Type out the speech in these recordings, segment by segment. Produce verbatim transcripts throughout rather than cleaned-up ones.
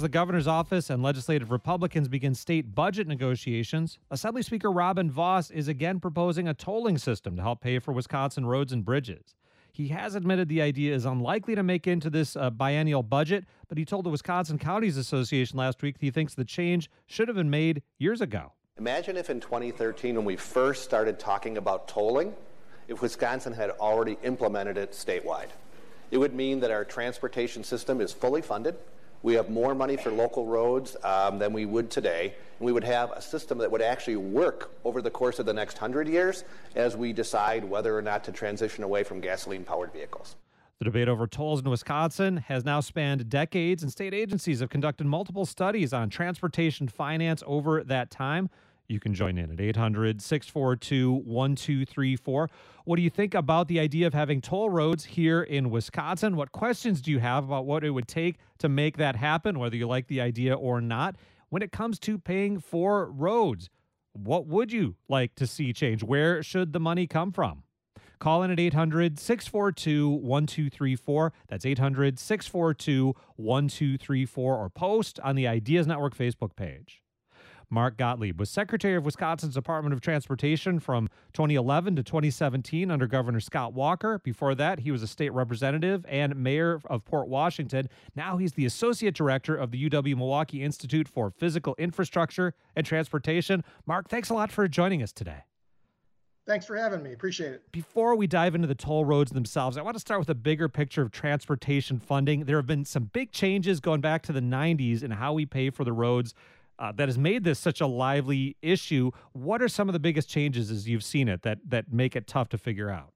the governor's office and legislative Republicans begin state budget negotiations, Assembly Speaker Robin Vos is again proposing a tolling system to help pay for Wisconsin roads and bridges. He has admitted the idea is unlikely to make into this uh, biennial budget, but he told the Wisconsin Counties Association last week he thinks the change should have been made years ago. Imagine if in twenty thirteen, when we first started talking about tolling, if Wisconsin had already implemented it statewide. It would mean that our transportation system is fully funded. We have more money for local roads um, than we would today. And we would have a system that would actually work over the course of the next hundred years as we decide whether or not to transition away from gasoline-powered vehicles. The debate over tolls in Wisconsin has now spanned decades, and state agencies have conducted multiple studies on transportation finance over that time. You can join in at eight hundred, six four two, one two three four. What do you think about the idea of having toll roads here in Wisconsin? What questions do you have about what it would take to make that happen, whether you like the idea or not? When it comes to paying for roads, what would you like to see change? Where should the money come from? Call in at eight hundred, six four two, one two three four. That's eight hundred, six four two, one two three four, or post on the Ideas Network Facebook page. Mark Gottlieb was Secretary of Wisconsin's Department of Transportation from twenty eleven to twenty seventeen under Governor Scott Walker. Before that, he was a state representative and mayor of Port Washington. Now he's the Associate Director of the U W-Milwaukee Institute for Physical Infrastructure and Transportation. Mark, thanks a lot for joining us today. Thanks for having me. Appreciate it. Before we dive into the toll roads themselves, I want to start with a bigger picture of transportation funding. There have been some big changes going back to the nineties in how we pay for the roads. Uh, that has made this such a lively issue. What are some of the biggest changes as you've seen it that that make it tough to figure out?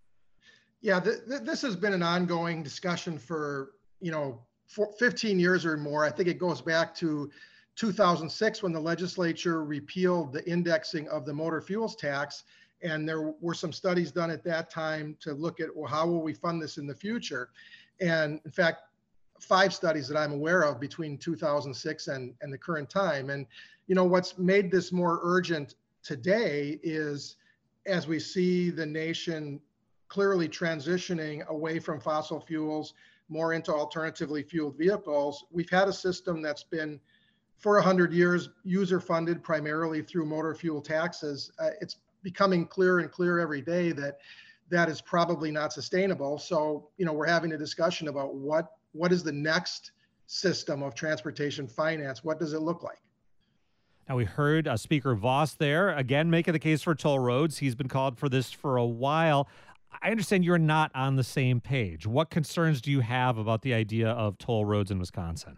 Yeah, th- th- this has been an ongoing discussion for, you know, for fifteen years or more. I think it goes back to two thousand six when the legislature repealed the indexing of the motor fuels tax. And there were some studies done at that time to look at, well, how will we fund this in the future? And in fact, five studies that I'm aware of between two thousand six and, and the current time. And, you know, what's made this more urgent today is as we see the nation clearly transitioning away from fossil fuels, more into alternatively fueled vehicles, we've had a system that's been for one hundred years user funded primarily through motor fuel taxes. Uh, it's becoming clearer and clearer every day that that is probably not sustainable. So, you know, we're having a discussion about what What is the next system of transportation finance? What does it look like? Now, we heard uh, Speaker Vos there, again, making the case for toll roads. He's been called for this for a while. I understand you're not on the same page. What concerns do you have about the idea of toll roads in Wisconsin?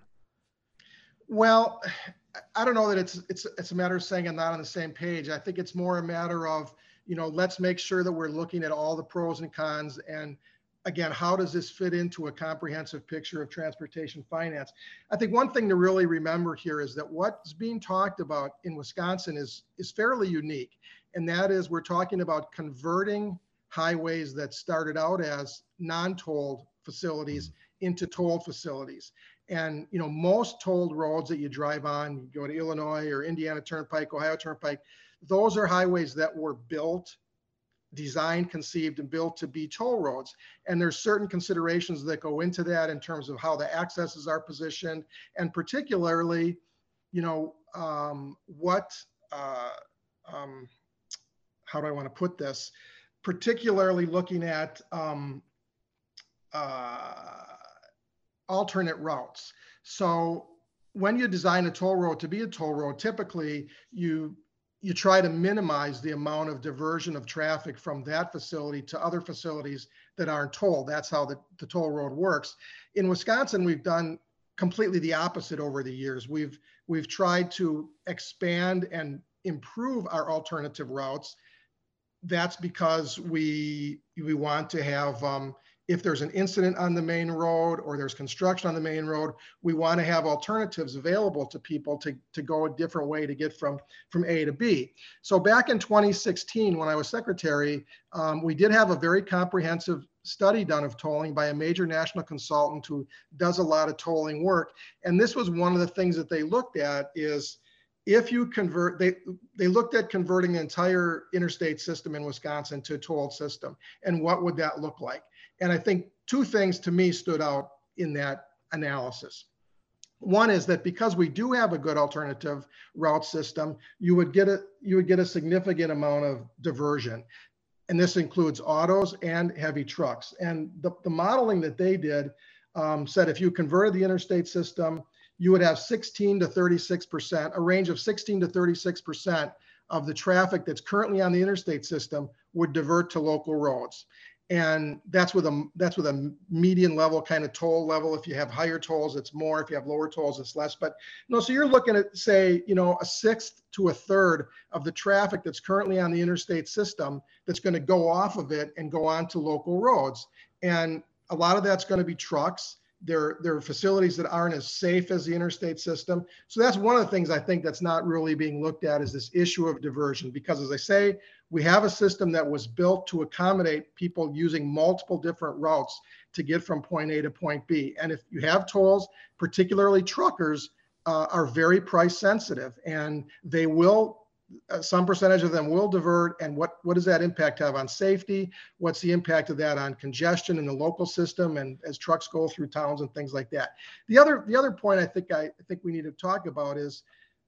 Well, I don't know that it's it's it's a matter of saying I'm not on the same page. I think it's more a matter of, you know, let's make sure that we're looking at all the pros and cons. And again, how does this fit into a comprehensive picture of transportation finance? I think one thing to really remember here is that what's being talked about in Wisconsin is, is fairly unique. And that is we're talking about converting highways that started out as non-tolled facilities into tolled facilities. And, you know, most tolled roads that you drive on, you go to Illinois or Indiana Turnpike, Ohio Turnpike, those are highways that were built designed, conceived, and built to be toll roads. And there's certain considerations that go into that in terms of how the accesses are positioned, and particularly, you know, um, what, uh, um, how do I want to put this? Particularly looking at um, uh, alternate routes. So when you design a toll road to be a toll road, typically you you try to minimize the amount of diversion of traffic from that facility to other facilities that aren't tolled. That's how the, the toll road works. In Wisconsin, we've done completely the opposite over the years. We've we've tried to expand and improve our alternative routes. That's because we we want to have, um, if there's an incident on the main road or there's construction on the main road, we want to have alternatives available to people to, to go a different way to get from, from A to B. So back in twenty sixteen, when I was secretary, um, we did have a very comprehensive study done of tolling by a major national consultant who does a lot of tolling work. And this was one of the things that they looked at is, if you convert, they, they looked at converting the entire interstate system in Wisconsin to a tolled system, and what would that look like? And I think two things to me stood out in that analysis. One is that because we do have a good alternative route system, you would get a you would get a significant amount of diversion. And this includes autos and heavy trucks. And the, the modeling that they did um, said if you converted the interstate system, you would have sixteen to thirty-six percent, a range of sixteen to thirty-six percent of the traffic that's currently on the interstate system would divert to local roads. And that's with a that's with a median level kind of toll level. If you have higher tolls, it's more. If you have lower tolls, it's less. But no, so you're looking at, say, you know, a sixth to a third of the traffic that's currently on the interstate system that's going to go off of it and go on to local roads. And a lot of that's going to be trucks. There, there are facilities that aren't as safe as the interstate system. So that's one of the things I think that's not really being looked at is this issue of diversion. Because as I say, we have a system that was built to accommodate people using multiple different routes to get from point A to point B. And if you have tolls, particularly truckers, uh, are very price sensitive, and they will, uh, some percentage of them will divert. And what, what does that impact have on safety? What's the impact of that on congestion in the local system and as trucks go through towns and things like that? The other, the other point I think I, I think we need to talk about is,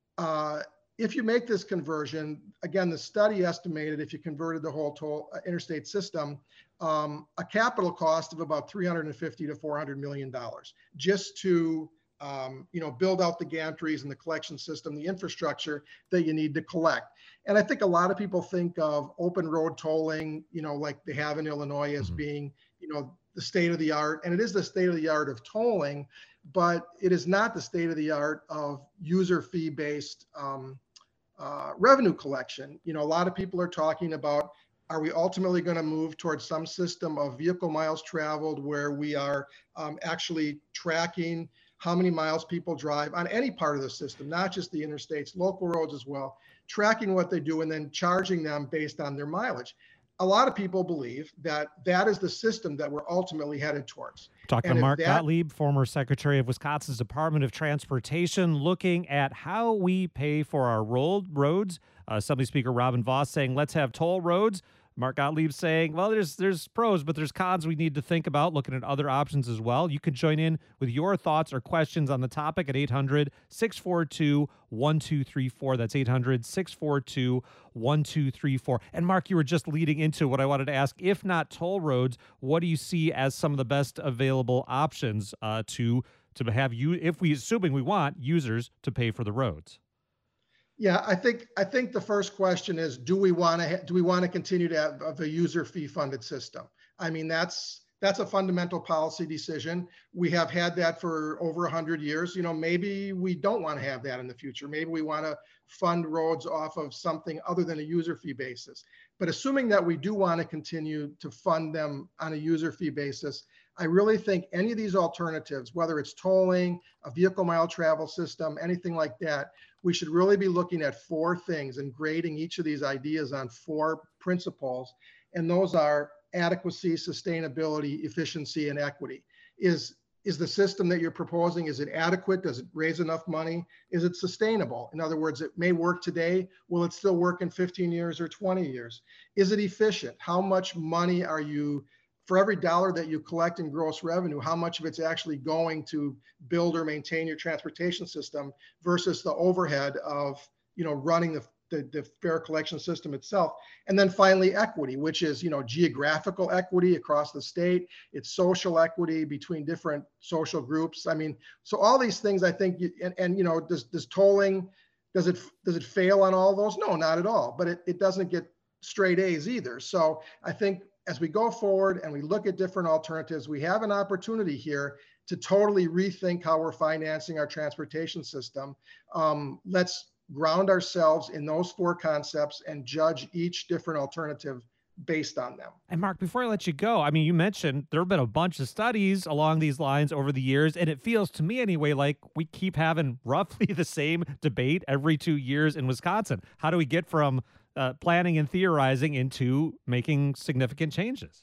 uh, if you make this conversion, again, the study estimated if you converted the whole toll uh, interstate system, um, a capital cost of about three hundred fifty to four hundred million dollars just to um, you know, build out the gantries and the collection system, the infrastructure that you need to collect. And I think a lot of people think of open road tolling, you know, like they have in Illinois as mm-hmm. being, you know, the state of the art, and it is the state of the art of tolling, but it is not the state of the art of user fee based um, Uh, revenue collection. You know, a lot of people are talking about, are we ultimately going to move towards some system of vehicle miles traveled where we are um, actually tracking how many miles people drive on any part of the system, not just the interstates, local roads as well, tracking what they do and then charging them based on their mileage. A lot of people believe that that is the system that we're ultimately headed towards. Talking to Mark that, Gottlieb, former Secretary of Wisconsin's Department of Transportation, looking at how we pay for our road roads. Uh, Assembly Speaker Robin Vos saying, let's have toll roads. Mark Gottlieb saying, well, there's there's pros, but there's cons we need to think about, looking at other options as well. You can join in with your thoughts or questions on the topic at eight hundred, six four two, one two three four. That's eight hundred, six four two, one two three four. And Mark, you were just leading into what I wanted to ask. If not toll roads, what do you see as some of the best available options uh, to to have you, if we, assuming we want users to pay for the roads? Yeah, I think I think the first question is, do we want to do we want to continue to have, have a user fee funded system? I mean, that's that's a fundamental policy decision. We have had that for over one hundred years. You know, maybe we don't want to have that in the future. Maybe we want to fund roads off of something other than a user fee basis. But assuming that we do want to continue to fund them on a user fee basis, I really think any of these alternatives, whether it's tolling, a vehicle mile travel system, anything like that, we should really be looking at four things and grading each of these ideas on four principles. And those are adequacy, sustainability, efficiency, and equity. Is, is the system that you're proposing, is it adequate? Does it raise enough money? Is it sustainable? In other words, it may work today. Will it still work in fifteen years or twenty years? Is it efficient? How much money are you, for every dollar that you collect in gross revenue, how much of it's actually going to build or maintain your transportation system versus the overhead of, you know, running the, the, the fare collection system itself? And then finally, equity, which is, you know, geographical equity across the state. It's social equity between different social groups. I mean, so all these things, I think, and, and you know, does, does tolling, does it, does it fail on all those? No, not at all, but it, it doesn't get straight A's either. So I think as we go forward and we look at different alternatives, we have an opportunity here to totally rethink how we're financing our transportation system. Um, let's ground ourselves in those four concepts and judge each different alternative based on them. And Mark, before I let you go, I mean, you mentioned there have been a bunch of studies along these lines over the years, and it feels to me anyway like we keep having roughly the same debate every two years in Wisconsin. How do we get from Uh, planning and theorizing into making significant changes?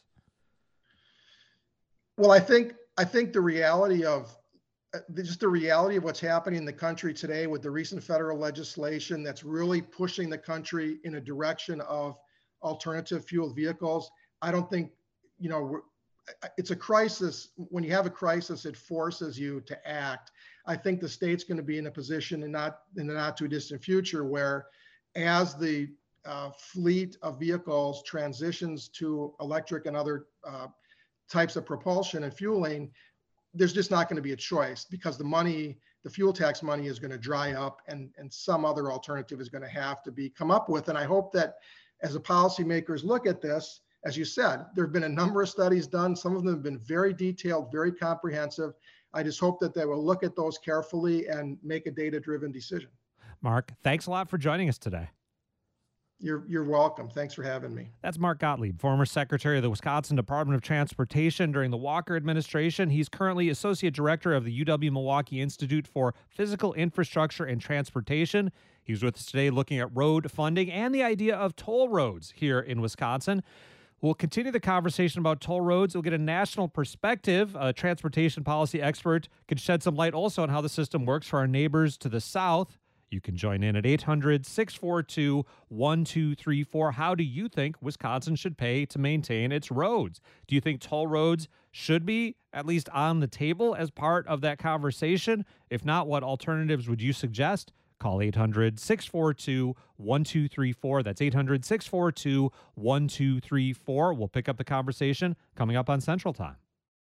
Well, I think I think the reality of uh, just the reality of what's happening in the country today with the recent federal legislation that's really pushing the country in a direction of alternative fuel vehicles. I don't think, you know, we're, it's a crisis. When you have a crisis, it forces you to act. I think the state's going to be in a position in not in the not too distant future where, as the uh, fleet of vehicles transitions to electric and other uh, types of propulsion and fueling, there's just not going to be a choice because the money, the fuel tax money is going to dry up, and, and some other alternative is going to have to be come up with. And I hope that as the policymakers look at this, as you said, there have been a number of studies done. Some of them have been very detailed, very comprehensive. I just hope that they will look at those carefully and make a data-driven decision. Mark, thanks a lot for joining us today. You're, you're welcome. Thanks for having me. That's Mark Gottlieb, former Secretary of the Wisconsin Department of Transportation during the Walker administration. He's currently Associate Director of the U W-Milwaukee Institute for Physical Infrastructure and Transportation. He was with us today looking at road funding and the idea of toll roads here in Wisconsin. We'll continue the conversation about toll roads. We'll get a national perspective. A transportation policy expert can shed some light also on how the system works for our neighbors to the south. You can join in at eight hundred, six four two, one two three four. How do you think Wisconsin should pay to maintain its roads? Do you think toll roads should be at least on the table as part of that conversation? If not, what alternatives would you suggest? Call eight hundred, six four two, one two three four. That's eight hundred, six four two, one two three four. We'll pick up the conversation coming up on Central Time.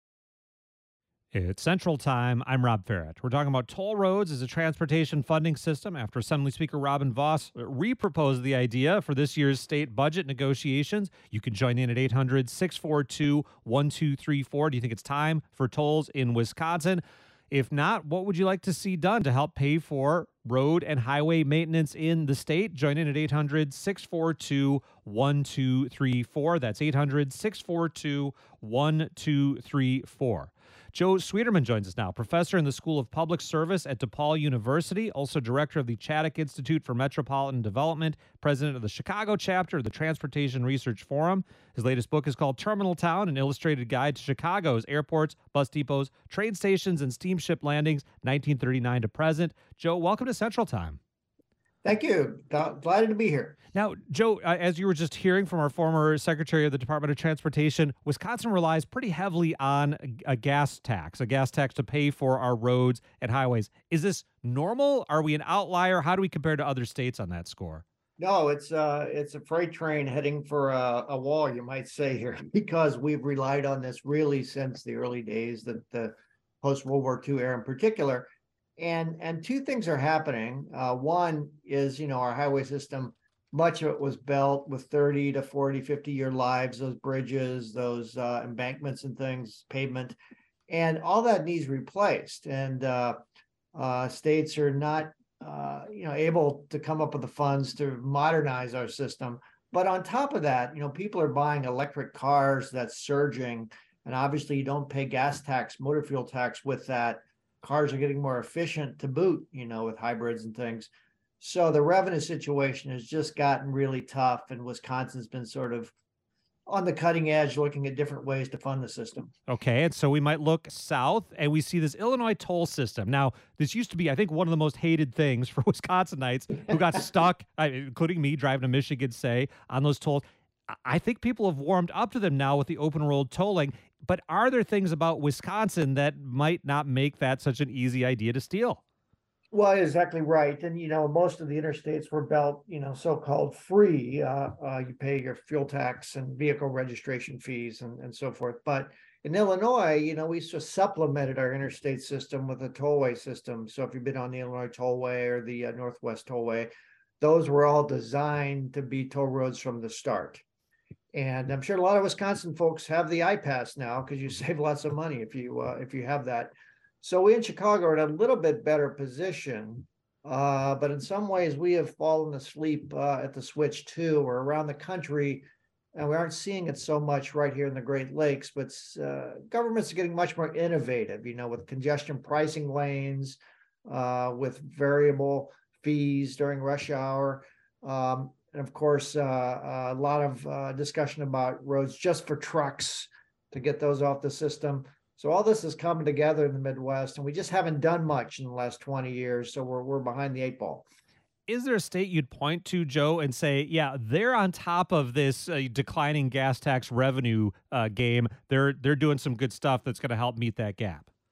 It's Central Time. I'm Rob Farrett. We're talking about toll roads as a transportation funding system after Assembly Speaker Robin Vos re-proposed the idea for this year's state budget negotiations. You can join in at eight hundred, six four two, one two three four. Do you think it's time for tolls in Wisconsin? If not, what would you like to see done to help pay for road and highway maintenance in the state? Join in at eight hundred, six four two, one two three four. That's eight hundred, six four two, one two three four. Joe Sweeterman joins us now, professor in the School of Public Service at DePaul University, also director of the Chaddock Institute for Metropolitan Development, president of the Chicago chapter of the Transportation Research Forum. His latest book is called Terminal Town, an illustrated guide to Chicago's airports, bus depots, train stations, and steamship landings, nineteen thirty-nine to present. Joe, welcome to Central Time. Thank you. Glad to be here. Now, Joe, uh, as you were just hearing from our former Secretary of the Department of Transportation, Wisconsin relies pretty heavily on a, a gas tax, a gas tax to pay for our roads and highways. Is this normal? Are we an outlier? How do we compare to other states on that score? No, it's uh, it's a freight train heading for a, a wall, you might say here, because we've relied on this really since the early days, the, the post-World War Two era in particular. And and two things are happening. Uh, one is, you know, our highway system, much of it was built with thirty to forty, fifty year lives, those bridges, those uh, embankments and things, pavement, and all that needs replaced. And uh, uh, states are not, uh, you know, able to come up with the funds to modernize our system. But on top of that, you know, people are buying electric cars, that's surging. And obviously you don't pay gas tax, motor fuel tax with that. Cars are getting more efficient to boot, you know, with hybrids and things. So the revenue situation has just gotten really tough, and Wisconsin's been sort of on the cutting edge, looking at different ways to fund the system. Okay, and so we might look south, and we see this Illinois toll system. Now, this used to be, I think, one of the most hated things for Wisconsinites who got stuck, including me, driving to Michigan, say, on those tolls. I think people have warmed up to them now with the open road tolling. But are there things about Wisconsin that might not make that such an easy idea to steal? Well, exactly right. And, you know, most of the interstates were built, you know, so-called free. Uh, uh, you pay your fuel tax and vehicle registration fees and, and so forth. But in Illinois, you know, we just supplemented our interstate system with a tollway system. So if you've been on the Illinois Tollway or the uh, Northwest Tollway, those were all designed to be toll roads from the start. And I'm sure a lot of Wisconsin folks have the I-Pass now because you save lots of money if you uh, if you have that. So we in Chicago are in a little bit better position, uh, but in some ways we have fallen asleep uh, at the switch too, or around the country, and we aren't seeing it so much right here in the Great Lakes. But uh, governments are getting much more innovative, you know, with congestion pricing lanes, uh, with variable fees during rush hour. Um, And of course, uh, a lot of uh, discussion about roads just for trucks to get those off the system. So all this is coming together in the Midwest, and we just haven't done much in the last twenty years. So we're we're behind the eight ball. Is there a state you'd point to, Joe, and say, yeah, they're on top of this uh, declining gas tax revenue uh, game. They're they're doing some good stuff that's going to help meet that gap?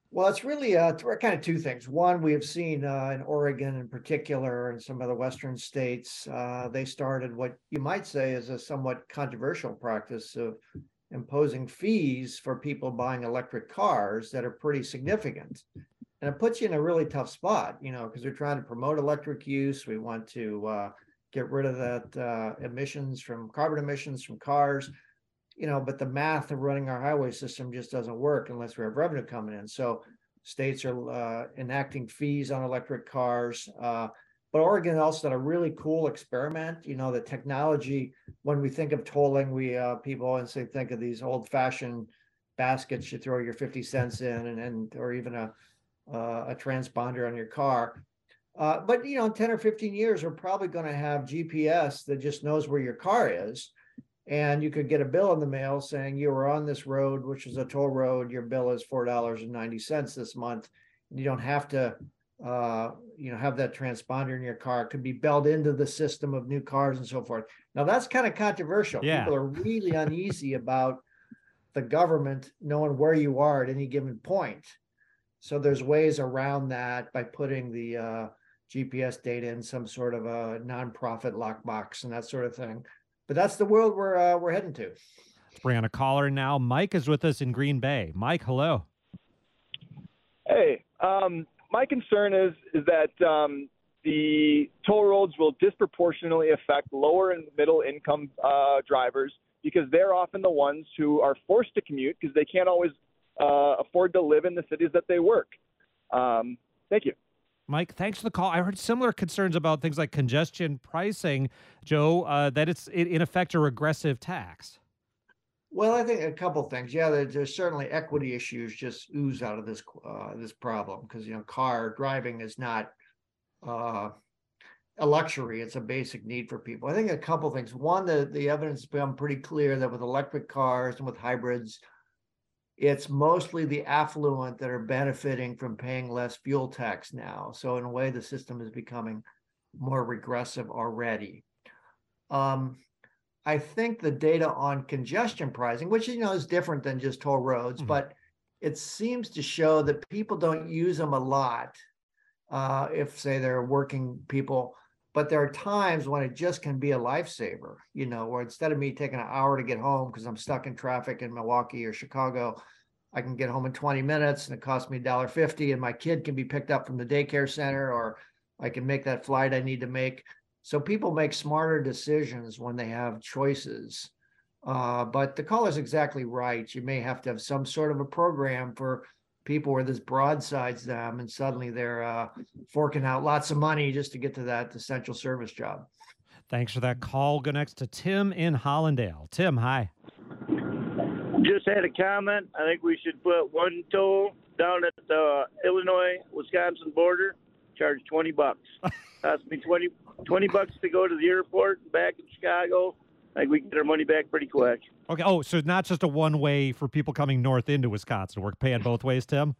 Well, it's really uh, kind of two things. One, we have seen uh, in Oregon in particular and some of the Western states, uh, they started what you might say is a somewhat controversial practice of imposing fees for people buying electric cars that are pretty significant. And it puts you in a really tough spot, you know, because we're trying to promote electric use. We want to uh, get rid of that uh, emissions from carbon emissions from cars. You know, but the math of running our highway system just doesn't work unless we have revenue coming in. So states are uh, enacting fees on electric cars. Uh, but Oregon also did a really cool experiment. You know, the technology, when we think of tolling, we uh, people always say, think of these old fashioned baskets you throw your fifty cents in and, and or even a, uh, a transponder on your car. Uh, but, you know, in ten or fifteen years, we're probably going to have G P S that just knows where your car is. And you could get a bill in the mail saying you were on this road, which is a toll road. Your bill is four dollars and ninety cents this month. You don't have to, uh, you know, have that transponder in your car. It could be built into the system of new cars and so forth. Now that's kind of controversial. Yeah. People are really uneasy about the government knowing where you are at any given point. So there's ways around that by putting the uh, G P S data in some sort of a nonprofit lockbox and that sort of thing. But that's the world we're uh, we're heading to. Let's bring on a caller now. Mike is with us in Green Bay. Mike, hello. Hey, um, my concern is is that um, the toll roads will disproportionately affect lower and middle income uh, drivers because they're often the ones who are forced to commute because they can't always uh, afford to live in the cities that they work. Um, thank you. Mike, thanks for the call. I heard similar concerns about things like congestion pricing, Joe, uh, that it's in effect a regressive tax. Well, I think a couple things. Yeah, there, there's certainly equity issues just ooze out of this uh, this problem because, you know, car driving is not uh, a luxury. It's a basic need for people. I think a couple things. One, the, the evidence has become pretty clear that with electric cars and with hybrids, it's mostly the affluent that are benefiting from paying less fuel tax now. So in a way, the system is becoming more regressive already. Um, I think the data on congestion pricing, which, you know, is different than just toll roads, mm-hmm. but it seems to show that people don't use them a lot uh, if, say, they're working people. But there are times when it just can be a lifesaver, you know, where instead of me taking an hour to get home because I'm stuck in traffic in Milwaukee or Chicago, I can get home in twenty minutes and it costs me a dollar fifty and my kid can be picked up from the daycare center, or I can make that flight I need to make. So people make smarter decisions when they have choices. Uh, but the caller's exactly right. You may have to have some sort of a program for people where this broadsides them and suddenly they're uh, forking out lots of money just to get to that essential service job. Thanks for that call. Go next to Tim in Hollandale. Tim, hi. Just had a comment. I think we should put one toll down at the Illinois-Wisconsin border, charge twenty bucks. Cost me twenty, twenty bucks to go to the airport and back in Chicago. I think we can get our money back pretty quick. Okay. Oh, so not just a one way for people coming north into Wisconsin. We're paying both ways, Tim?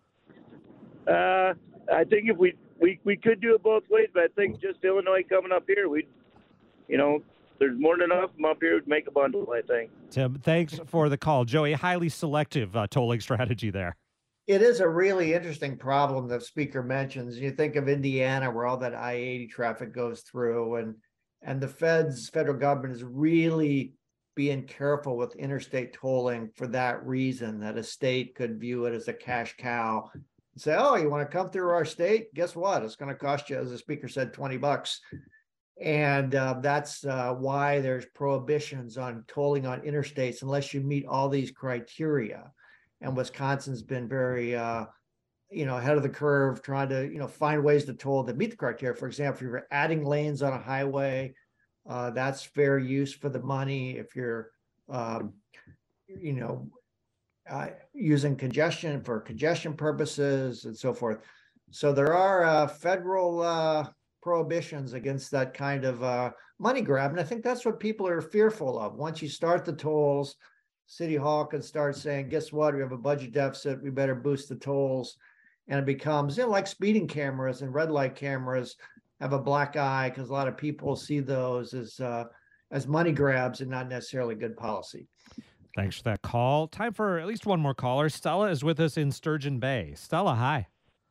Uh, I think if we, we, we could do it both ways, but I think just Illinois coming up here, we, you know, there's more than enough of them up here to make a bundle, I think. Tim, thanks for the call. Joey, highly selective uh, tolling strategy there. It is a really interesting problem the speaker mentions. You think of Indiana where all that I eighty traffic goes through, and and the feds, federal government is really being careful with interstate tolling for that reason, that a state could view it as a cash cow and say, oh, you want to come through our state? Guess what? It's going to cost you, as the speaker said, twenty bucks. And uh, that's uh, why there's prohibitions on tolling on interstates unless you meet all these criteria. And Wisconsin's been very, uh, you know, ahead of the curve, trying to, you know, find ways to toll that meet the criteria. For example, if you're adding lanes on a highway, uh, that's fair use for the money. If you're, um, you know, uh, using congestion for congestion purposes and so forth. So there are uh, federal uh, prohibitions against that kind of uh, money grab. And I think that's what people are fearful of. Once you start the tolls, City Hall can start saying, guess what? We have a budget deficit. We better boost the tolls. And it becomes, you know, like speeding cameras and red light cameras have a black eye because a lot of people see those as uh, as money grabs and not necessarily good policy. Thanks for that call. Time for at least one more caller. Stella is with us in Sturgeon Bay. Stella, hi.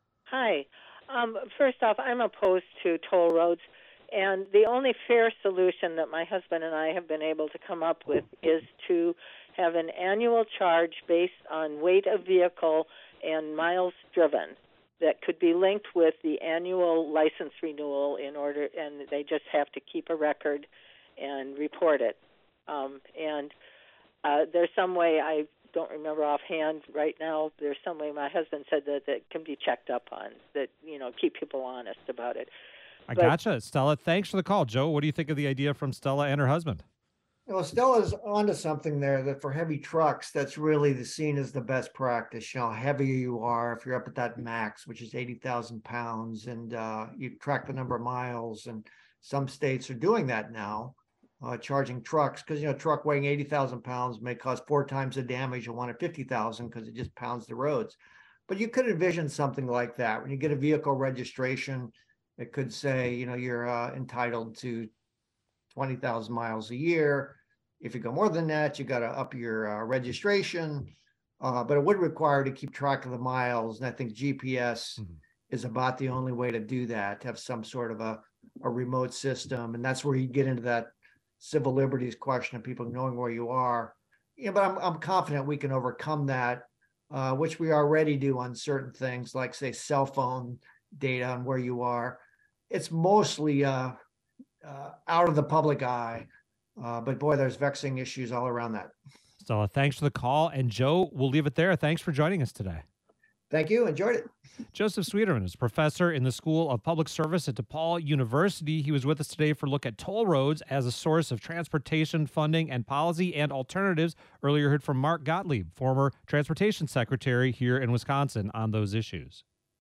Hi. Um, first off, I'm opposed to toll roads, and the only fair solution that my husband and I have been able to come up with is to have an annual charge based on weight of vehicle and miles driven that could be linked with the annual license renewal in order, and they just have to keep a record and report it. Um, and uh, there's some way, I don't remember offhand right now, there's some way my husband said that that can be checked up on, that, you know, keep people honest about it. I But- gotcha. Stella, thanks for the call. Joe, what do you think of the idea from Stella and her husband? Well, Stella's onto something there that for heavy trucks, that's really the seen as the best practice. You know, how heavier you are, if you're up at that max, which is eighty thousand pounds, and uh, you track the number of miles, and some states are doing that now, uh, charging trucks, because, you know, a truck weighing eighty thousand pounds may cause four times the damage of one at fifty thousand because it just pounds the roads. But you could envision something like that. When you get a vehicle registration, it could say, you know, you're uh, entitled to twenty thousand miles a year. If you go more than that, you got to up your uh, registration, uh, but it would require to keep track of the miles. And I think G P S mm-hmm. is about the only way to do that, to have some sort of a, a remote system. And that's where you get into that civil liberties question of people knowing where you are. Yeah, but I'm, I'm confident we can overcome that, uh, which we already do on certain things, like, say, cell phone data on where you are. It's mostly uh, uh, out of the public eye. Uh, but boy, there's vexing issues all around that. Stella, thanks for the call. And Joe, we'll leave it there. Thanks for joining us today. Thank you. Enjoyed it. Joseph Sweeterman is a professor in the School of Public Service at DePaul University. He was with us today for a look at toll roads as a source of transportation funding and policy and alternatives. Earlier heard from Mark Gottlieb, former transportation secretary here in Wisconsin, on those issues.